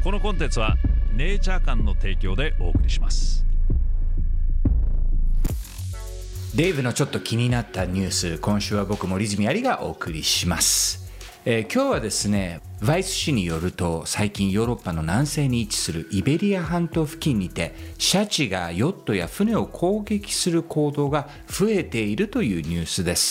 このコンテンツはネイチャー館の提供でお送りします。 デイブのちょっと気になったニュース、今週は僕森泉有がお送りします。今日はですね、ヴァイス紙によると、最近ヨーロッパの南西に位置するイベリア半島付近にて、シャチがヨットや船を攻撃する行動が増えているというニュースです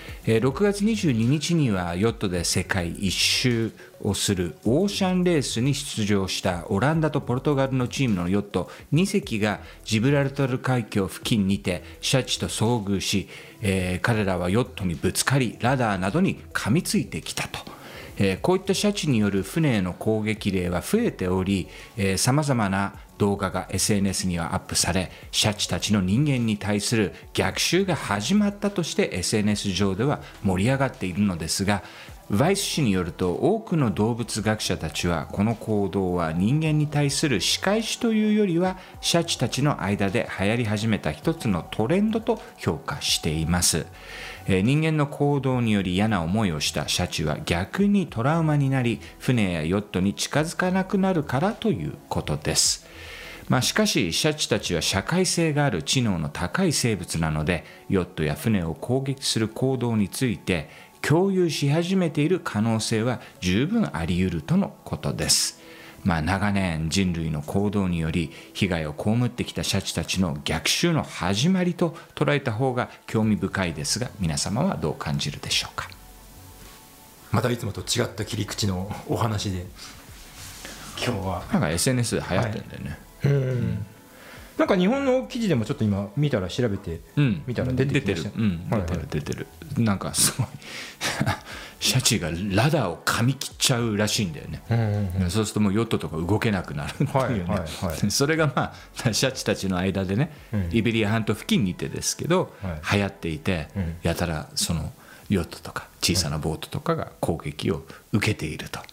。6月22日にはヨットで世界一周をするオーシャンレースに出場したオランダとポルトガルのチームのヨット2隻がジブラルタル海峡付近にてシャチと遭遇し、彼らはヨットにぶつかりラダーなどに噛みついてきたと。こういったシャチによる船への攻撃例は増えており、さまざまな動画が SNS にはアップされ、シャチたちの人間に対する逆襲が始まったとして SNS 上では盛り上がっているのですが、ヴァイス紙によると多くの動物学者たちはこの行動は人間に対する仕返しというよりはシャチたちの間で流行り始めた一つのトレンドと評価しています。人間の行動により嫌な思いをしたシャチは逆にトラウマになり船やヨットに近づかなくなるからということです。しかしシャチたちは社会性がある知能の高い生物なので、ヨットや船を攻撃する行動について共有し始めている可能性は十分あり得るとのことです。長年人類の行動により被害を被ってきたシャチたちの逆襲の始まりと捉えた方が興味深いですが、皆様はどう感じるでしょうか。 またいつもと違った切り口のお話で、今日はなんか SNS で流行ってるんだよね、 なんか日本の記事でもちょっと今見たら調べて見たら出てきました。 出てる。なんかすごいシャチがラダーを噛み切っちゃうらしいんだよね、そうするともうヨットとか動けなくなるっていうね、それがシャチたちの間でね、イベリア半島付近にてですけど、流行っていて、やたらそのヨットとか小さなボートとかが攻撃を受けていると、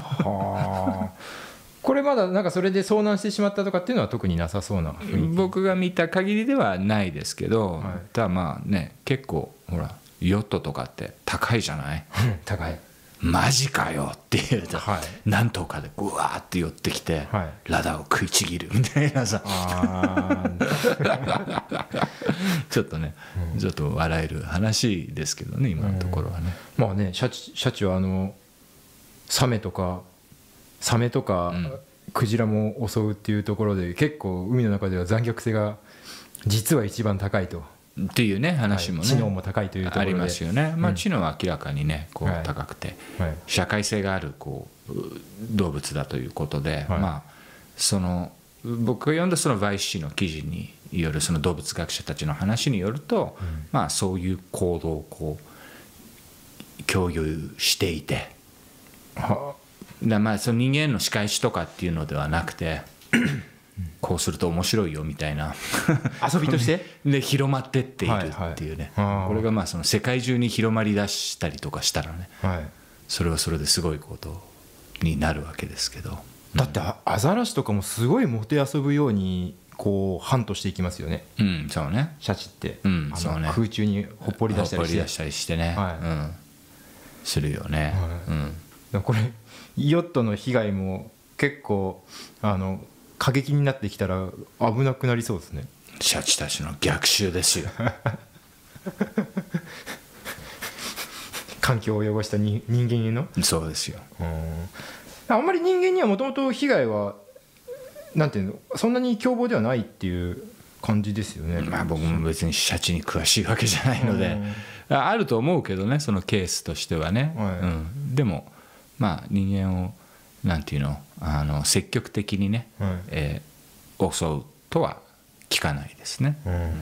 これまだなんかそれで遭難してしまったとかっていうのは特になさそうな雰囲気。 僕が見た限りではないですけど、ただ結構ほらヨットとかって高いじゃない、 高い。 マジかよっていうと、何頭かでぐわーって寄ってきて、ラダーを食いちぎるみたいなさちょっとね、ちょっと笑える話ですけどね、今のところはね。 シャチはサメとかクジラも襲うっていうところで、結構海の中では残虐性が実は一番高いとっていうね話もね、 知能も高いというところでありますよね。知能は明らかにねこう高くて、社会性があるこう動物だということで、その僕が読んだそのヴァイス紙の記事によるその動物学者たちの話によると、そういう行動をこう共有していて、その人間の仕返しとかっていうのではなくてこうすると面白いよみたいな遊びとしてで広まってっているっていうね、これがその世界中に広まりだしたりとかしたらね、それはそれですごいことになるわけですけど、 だってアザラシとかもすごいもてあそぶようにこうハントしていきますよね。 そうね、 シャチって、 そうね、 空中にほっぽり出したりしてね、するよね。 これヨットの被害も結構過激になってきたら危なくなりそうですね。 シャチたちの逆襲ですよ環境を汚した人間への。 そうですよ。 あんまり人間にはもともと被害はなんていうの、そんなに凶暴ではないっていう感じですよね。 僕も別にシャチに詳しいわけじゃないので、あると思うけどね、そのケースとしてはね、でも人間をなんていうの、積極的にね、襲うとは聞かないですね。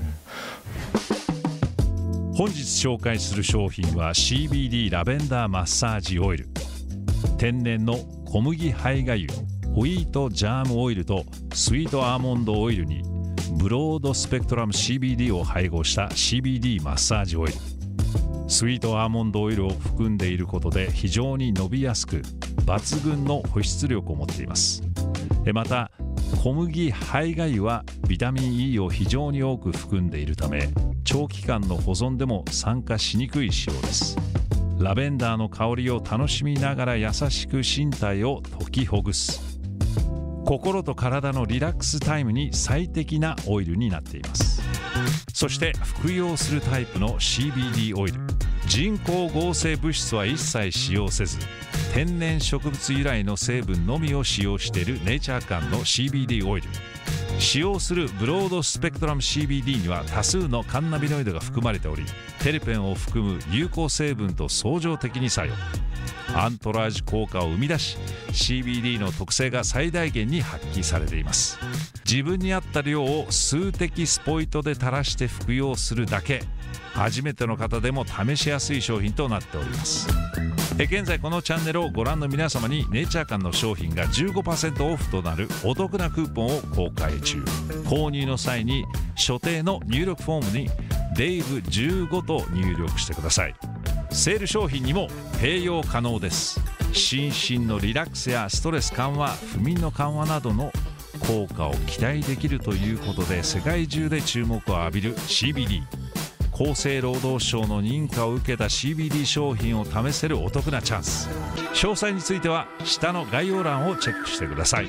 本日紹介する商品は CBD ラベンダーマッサージオイル。天然の小麦胚芽油、ホイートジャームオイルとスイートアーモンドオイルにブロードスペクトラム CBD を配合した CBD マッサージオイル。スイートアーモンドオイルを含んでいることで非常に伸びやすく抜群の保湿力を持っています。また小麦胚芽油はビタミン E を非常に多く含んでいるため長期間の保存でも酸化しにくい仕様です。ラベンダーの香りを楽しみながら優しく身体を解きほぐす。 心と体のリラックスタイムに最適なオイルになっています。そして服用するタイプの CBD オイル、人工合成物質は一切使用せず、天然植物由来の成分のみを使用しているネイチャー館の CBD オイル。使用するブロードスペクトラム CBD には多数のカンナビノイドが含まれており、テルペンを含む有効成分と相乗的に作用、アントラージュ効果を生み出し、 CBD の特性が最大限に発揮されています。自分に合った量を数滴スポイトで垂らして服用するだけ、初めての方でも試しやすい商品となっております。現在このチャンネルをご覧の皆様にネイチャー館の商品が 15% オフとなるお得なクーポンを公開中。購入の際に所定の入力フォームに DAVE15 と入力してください。セール商品にも併用可能です。心身のリラックスやストレス緩和、不眠の緩和などの効果を期待できるということで、世界中で注目を浴びる CBD。厚生労働省の認可を受けた CBD 商品を試せるお得なチャンス。詳細については下の概要欄をチェックしてください。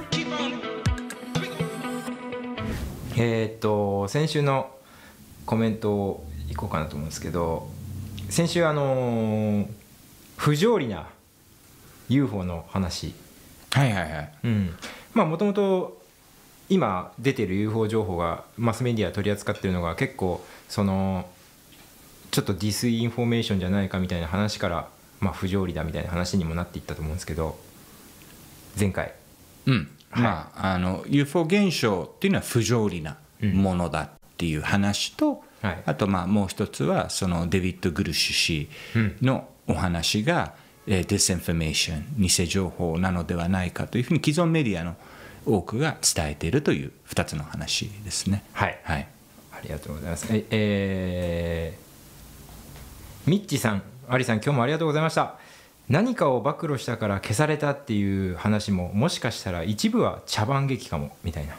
先週のコメントをいこうかなと思うんですけど、先週不条理な UFO の話、 はいはいはい、 まあもともと今出てる UFO 情報がマスメディア取り扱ってるのが結構ちょっとディスインフォメーションじゃないかみたいな話から、まあ、不条理だみたいな話にもなっていったと思うんですけど、前回、 まあUFO 現象っていうのは不条理なものだっていう話と、あとまあもう一つはそのデビッド・グルッシュ氏のお話が、ディスインフォメーション、偽情報なのではないかというふうに既存メディアの多くが伝えているという2つの話ですね。 はい、ありがとうございます。ミッチさん、アリさん、今日もありがとうございました。何かを暴露したから消されたっていう話ももしかしたら一部は茶番劇かもみたいな。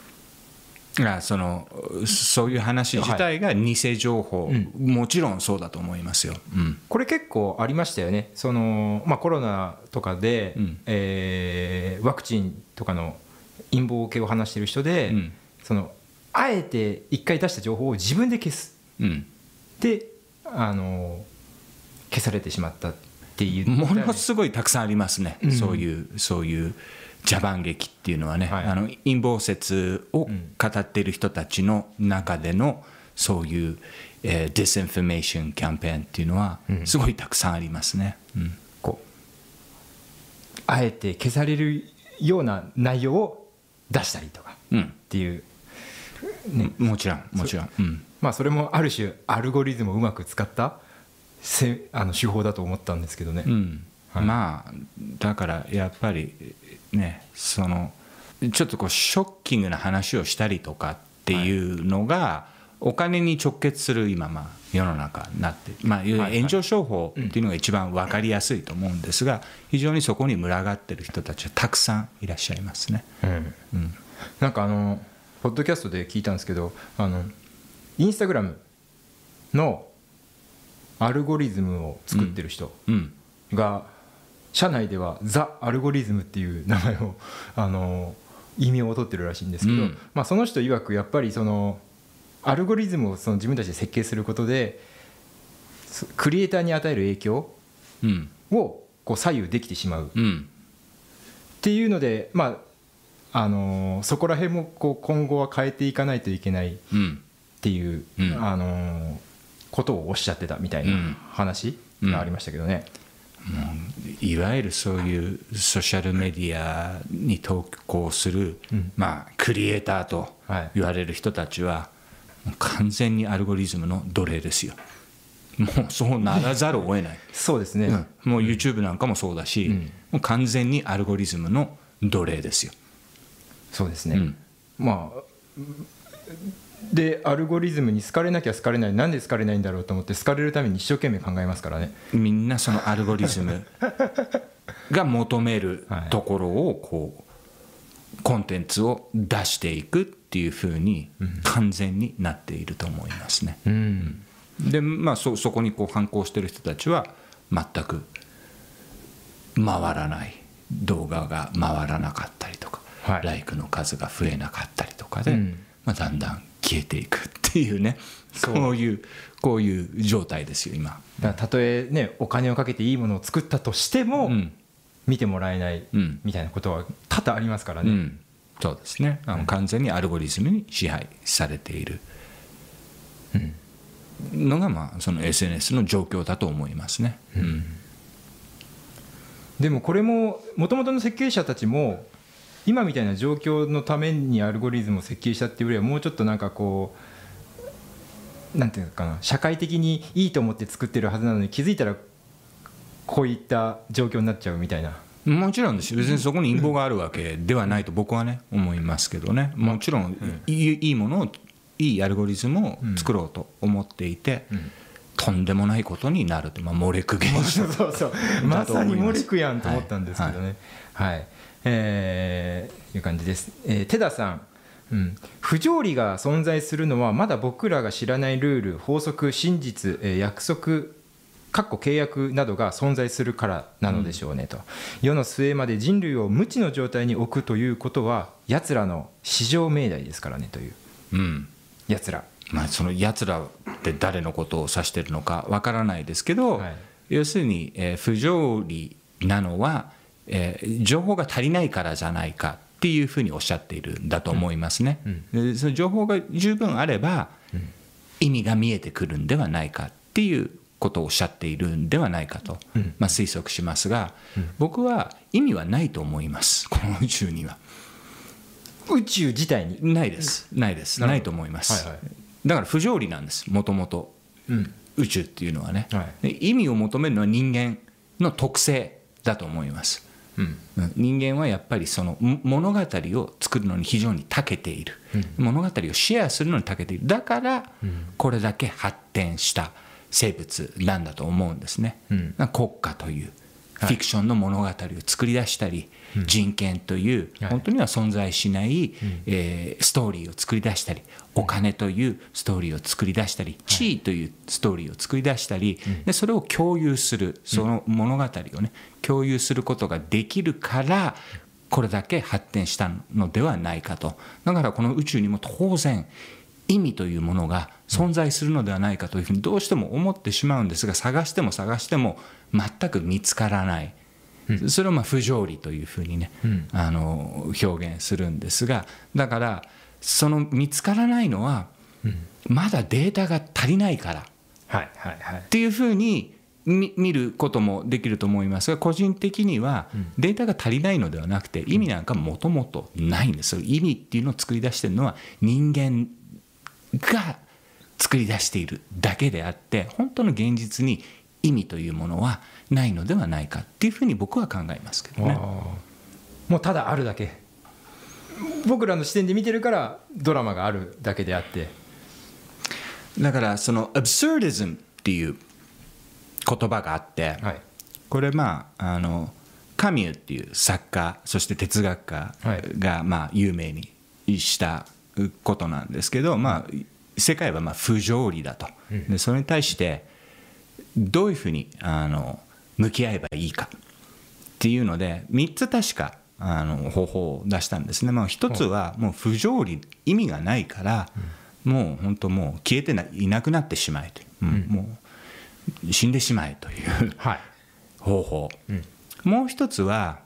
そういう話自体が偽情報、もちろんそうだと思いますよ。 これ結構ありましたよね。コロナとかで、ワクチンとかの陰謀系を話している人で、あえて一回出した情報を自分で消す、で消されてしまったっていうものすごいたくさんありますね、そういう茶番劇っていうのはね、陰謀説を語っている人たちの中でのそういう、ディスインフォメーションキャンペーンっていうのはすごいたくさんありますね。 あえて消されるような内容を出したりとかっていう、 もちろん、 まあそれもある種アルゴリズムをうまく使った手法だと思ったんですけどね。 まあだからやっぱりね、ちょっとショッキングな話をしたりとかっていうのがお金に直結する今世の中になって、炎上商法っていうのが一番分かりやすいと思うんですが、非常にそこに群がってる人たちはたくさんいらっしゃいますね。 なんかポッドキャストで聞いたんですけど、インスタグラムのアルゴリズムを作ってる人が社内ではザ・アルゴリズムっていう名前を異名を取ってるらしいんですけど、その人曰くやっぱりアルゴリズムを自分たちで設計することでクリエイターに与える影響を左右できてしまうっていうので、そこら辺も今後は変えていかないといけないっていうことをおっしゃってたみたいな話がありましたけどね。 いわゆるそういうソーシャルメディアに投稿する、クリエイターと言われる人たちは完全にアルゴリズムの奴隷ですよ。もうそうならざるを得ないそうですね、 もう YouTube なんかもそうだし、もう完全にアルゴリズムの奴隷ですよ。 そうですね、でアルゴリズムに好かれなきゃ好かれない、なんで好かれないんだろうと思って好かれるために一生懸命考えますからね。 みんなそのアルゴリズムが求めるところをコンテンツを出していくっていうふうに完全になっていると思いますね。でそこに反抗してる人たちは全く回らない、動画が回らなかったりとか、 はい、 ライクの数が増えなかったりとかで、だんだん消えていくっていうね、こういう状態ですよ今。 だからたとえねお金をかけていいものを作ったとしても、見てもらえないみたいなことは多々ありますからね。 そうですね、完全にアルゴリズムに支配されているのが、その SNS の状況だと思いますね。 でもこれももともとの設計者たちも今みたいな状況のためにアルゴリズムを設計したっていうよりは、もうちょっとなんかこうなんていうのかな、社会的にいいと思って作ってるはずなのに、気づいたらこういった状況になっちゃうみたいな。 もちろんですよ。別にそこに陰謀があるわけではないと僕はね思いますけどね。もちろんいいものを、いいアルゴリズムを作ろうと思っていて、とんでもないことになると、モレク現象そうまさにモレクやんと思ったんですけどね。いう感じです。テダさん、不条理が存在するのはまだ僕らが知らないルール、法則、真実、約束契約などが存在するからなのでしょうねと。世の末まで人類を無知の状態に置くということは奴らの至上命題ですからねという。奴ら、 その奴らって誰のことを指しているのかわからないですけど、要するに、不条理なのは、情報が足りないからじゃないかっていうふうにおっしゃっているんだと思いますね。その情報が十分あれば、意味が見えてくるんではないかっていうことをおっしゃっているんではないかと、推測しますが、僕は意味はないと思います。この宇宙には、 宇宙自体にないと思います。だから不条理なんです、もともと宇宙っていうのはね。意味を求めるのは人間の特性だと思います。人間はやっぱりその物語を作るのに非常に長けている、物語をシェアするのに長けている。だからこれだけ発展した生物なんだと思うんですね。国家というフィクションの物語を作り出したり、人権という本当には存在しないストーリーを作り出したり、お金というストーリーを作り出したり、地位というストーリーを作り出したり、でそれを共有する、その物語をね共有することができるからこれだけ発展したのではないかと。だからこの宇宙にも当然意味というものが存在するのではないかというふうにどうしても思ってしまうんですが、探しても全く見つからない。それを不条理というふうにね、表現するんですが、だからその見つからないのはまだデータが足りないからっていうふうに見ることもできると思いますが、個人的にはデータが足りないのではなくて、意味なんかもともとないんです。意味っていうのを作り出しているのは人間が作り出しているだけであって、本当の現実に意味というものはないのではないかっていうふうに僕は考えますけどね。 もうただあるだけ、僕らの視点で見てるからドラマがあるだけであって、 だからその absurdism っていう言葉があって、これカミューっていう作家、そして哲学家が有名にしたことなんですけど、世界は不条理だと。でそれに対してどういうふうに向き合えばいいかっていうので3つ確か方法を出したんですね。一つはもう不条理、意味がないからもう本当もう消えていなくなってしまえという、もう死んでしまえという方法。もう一つは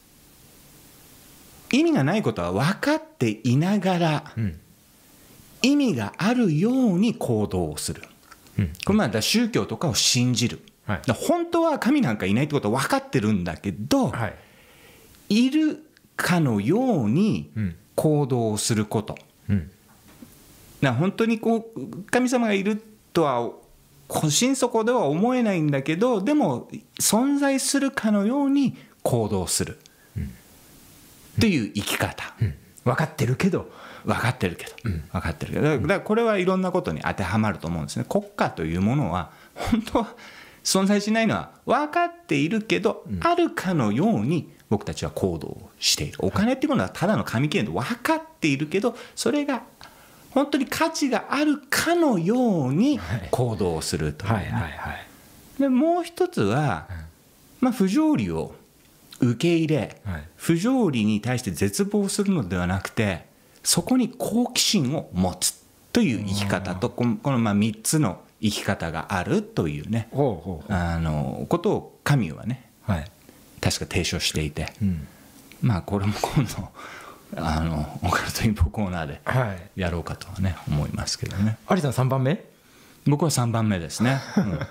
意味がないことは分かっていながら、意味があるように行動をする。これは宗教とかを信じる。本当は神なんかいないってことは分かってるんだけど、いるかのように行動をすること。本当に神様がいるとは心底では思えないんだけど、でも存在するかのように行動するという生き方。 分かってるけどだからこれはいろんなことに当てはまると思うんですね。国家というものは本当は存在しないのは分かっているけど、あるかのように僕たちは行動している。お金っていうものはただの紙切れで分かっているけど、それが本当に価値があるかのように行動をするという、でもう一つは、不条理を受け入れ、 はい、 不条理に対して絶望するのではなくて、そこに好奇心を持つという生き方と、この3つの生き方があるというね、ことを神はね、はい、確か提唱していて、これも今度オカルトインフォコーナーでやろうかとはね、思いますけどね。 アリさん3番目？ 僕は3番目ですね。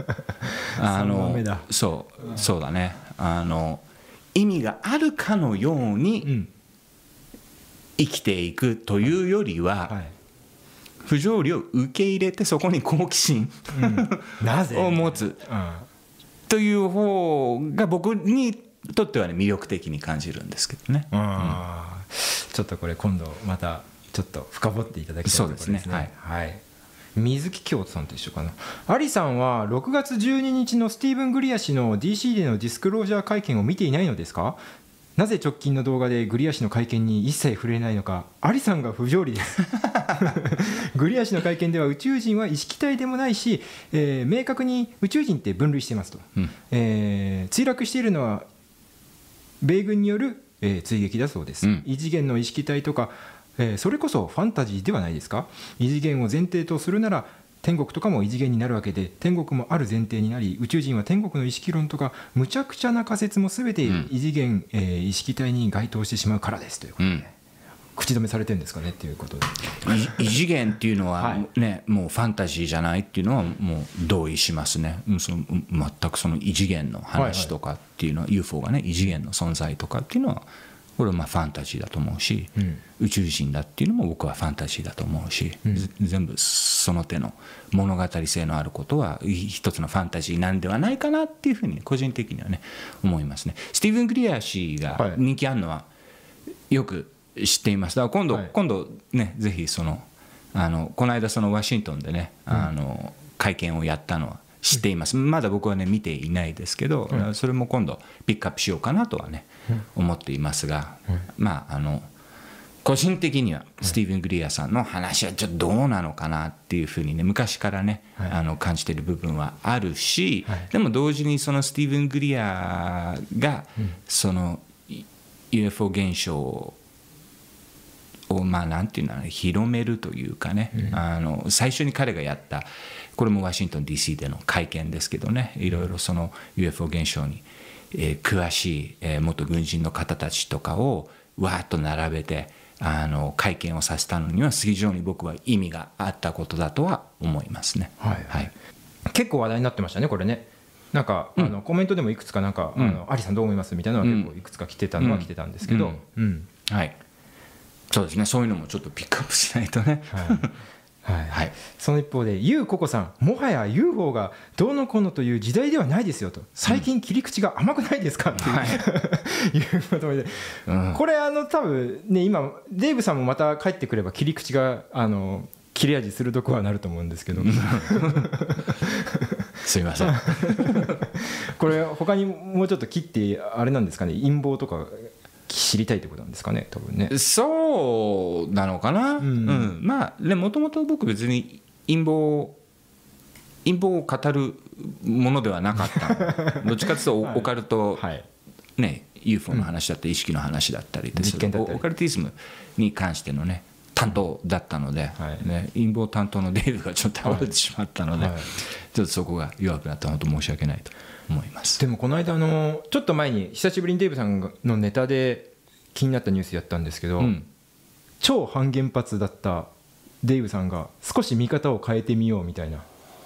3番目だ。 そうだね。意味があるかのように生きていくというよりは、はい、不条理を受け入れてそこに好奇心、を持つという方が僕にとってはね、魅力的に感じるんですけどね。 ちょっとこれ今度またちょっと深掘っていただきたいところですね。そうですね。はい。水木京都さんと一緒かな。アリさんは6月12日のスティーブン・グリア氏の DC でのディスクロージャー会見を見ていないのですか？なぜ直近の動画でグリア氏の会見に一切触れないのか。アリさんが不条理ですグリア氏の会見では宇宙人は意識体でもないし、明確に宇宙人って分類していますと、墜落しているのは米軍による、追撃だそうです、異次元の意識体とか、それこそファンタジーではないですか。異次元を前提とするなら天国とかも異次元になるわけで、天国もある前提になり、宇宙人は天国の意識論とかむちゃくちゃな仮説も全て異次元、意識体に該当してしまうからですということで、口止めされてるんですかねっていうことで、 異次元っていうのはね、もうファンタジーじゃないっていうのはもう同意しますね。全くその異次元の話とかっていうのは、UFO がね、異次元の存在とかっていうのはこれはファンタジーだと思うし、宇宙人だっていうのも僕はファンタジーだと思うし、全部その手の物語性のあることは一つのファンタジーなんではないかなっていうふうに個人的にはね、思いますね。スティーブン・グリア氏が人気あるのはよく知っています。だから今度ね、ぜひこの間そのワシントンでね、会見をやったのは知っています。まだ僕はね見ていないですけど、それも今度ピックアップしようかなとはね、思っていますが、個人的にはスティーブン・グリアさんの話はちょっとどうなのかなっていうふうにね、昔からね、感じている部分はあるし、でも同時にそのスティーブン・グリアがその UFO 現象をなんていうの、広めるというかね、最初に彼がやったこれもワシントン DC での会見ですけどね、いろいろその UFO 現象に詳しい元軍人の方たちとかをわーっと並べて会見をさせたのには非常に僕は意味があったことだとは思いますね。 結構話題になってましたねこれね。なんかコメントでもいくつかアリさんどう思いますみたいなのは結構いくつか来てたのは来てたんですけど、 そうですね、そういうのもちょっとピックアップしないとね。 その一方でユウココさん、もはや UFO がどうのこうのという時代ではないですよと、最近切り口が甘くないですかっていう、いうことで、これ多分ね、今デイブさんもまた帰ってくれば切り口が切れ味鋭くはなると思うんですけどすいませんこれ他にもうちょっと切ってあれなんですかね、陰謀とか知りたいってことなんですかね、多分ね。 そうなのかな。もともと僕別に陰謀を語るものではなかったどっちかというとオカルト、ね、UFO の話だったり意識の話だったりでするオカルティズムに関してのね担当だったので、陰謀担当のデイブがちょっと倒れてしまったので、ちょっとそこが弱くなったのと申し訳ないと思います。 でもこの間ちょっと前に久しぶりにデイブさんのネタで気になったニュースやったんですけど、超反原発だったデイブさんが少し見方を変えてみようみたいな、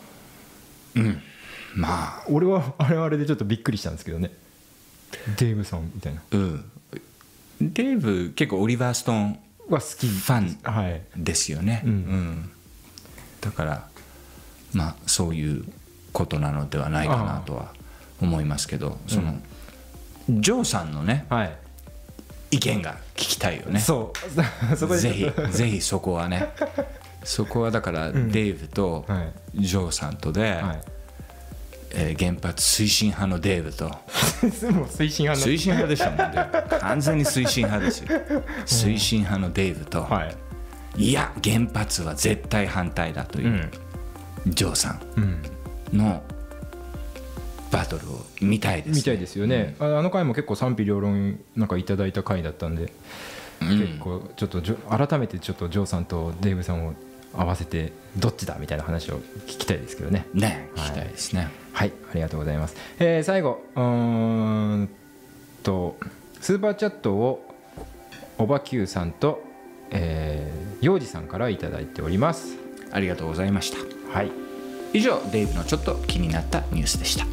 俺はあれはあれでちょっとびっくりしたんですけどね、デイブさんみたいな。 デイブ結構オリバー・ストーンは好きファンですよね。だからそういうことなのではないかなとは思いますけど、そのジョーさんのね、意見が聞きたいよね。そこでぜひそこはねそこはだからデイブとジョーさんとで、原発推進派のデイブと推進派でしょ、もう完全に推進派ですよ推進派のデイブと、いや原発は絶対反対だという、ジョーさんのバトルを見たいですね。 みたいですよね、あの回も結構賛否両論なんかいただいた回だったんで、結構ちょっと改めてちょっとジョーさんとデイブさんを合わせてどっちだみたいな話を聞きたいですけどね。 ね、聞きたいですね。 はい、ありがとうございます。最後スーパーチャットをおばきゅうさんと幼児さんからいただいております。 ありがとうございました。 はい、 以上デイブのちょっと気になったニュースでした。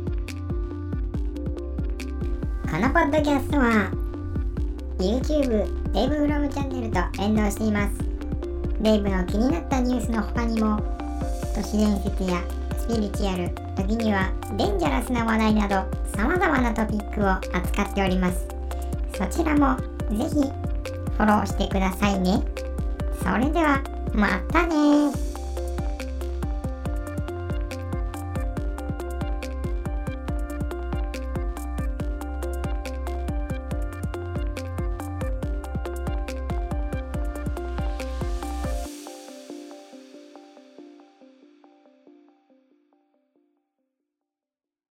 このポッドキャストは YouTube デイブフロムチャンネルと連動しています。デイブの気になったニュースの他にも都市伝説やスピリチュアル、時にはデンジャラスな話題など様々なトピックを扱っております。そちらもぜひフォローしてくださいね。それではまたね。